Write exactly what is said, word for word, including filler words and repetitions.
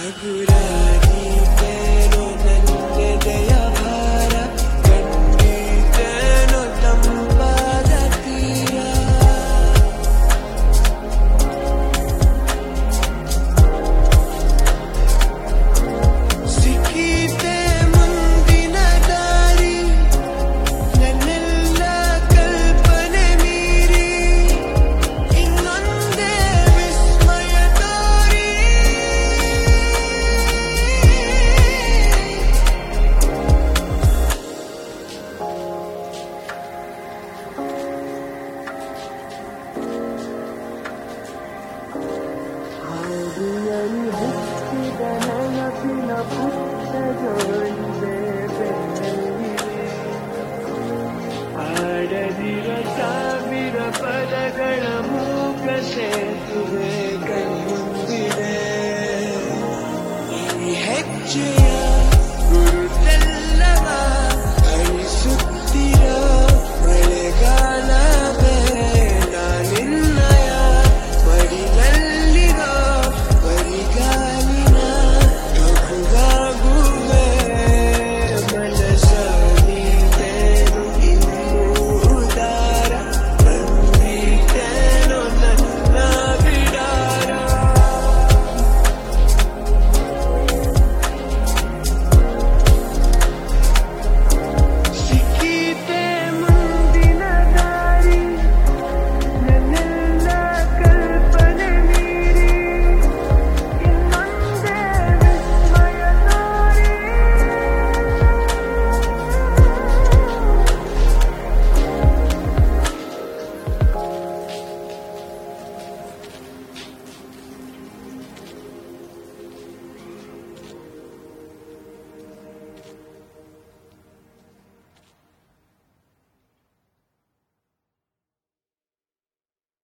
ಹಗುರಾಗಿದ್ದೇನೋ ನನ್ನೆದೆಯ ಭಾರ ಕಂಡಿದ್ದೇನೋ ತಂಪಾದ ತೀರ ಸಿಕ್ಕಿತೆ ಮುಂದಿನ ದಾರಿ ನನ್ನೆಲ್ಲ ಕಲ್ಪನೆ ಮೀರಿ ಇನ್ನೊಂದೇ ವಿಸ್ಮಯ ತೋರಿ ಹಾದಿಯಲ್ಲಿ ಹುಟ್ಟಿದ ನೆನಪಿನ ಪುಟ್ಟ ಜೋಡಿದೆ ಬೆನ್ನಲ್ಲಿವೆ ಆಡದಿರ ಸಾವಿರ ಪದಗಳ ಮೂಕ ಸೇತುವೆ ಕಣ್ಮುಂದಿದೆ ಈ ಹೆಜ್ಜೆ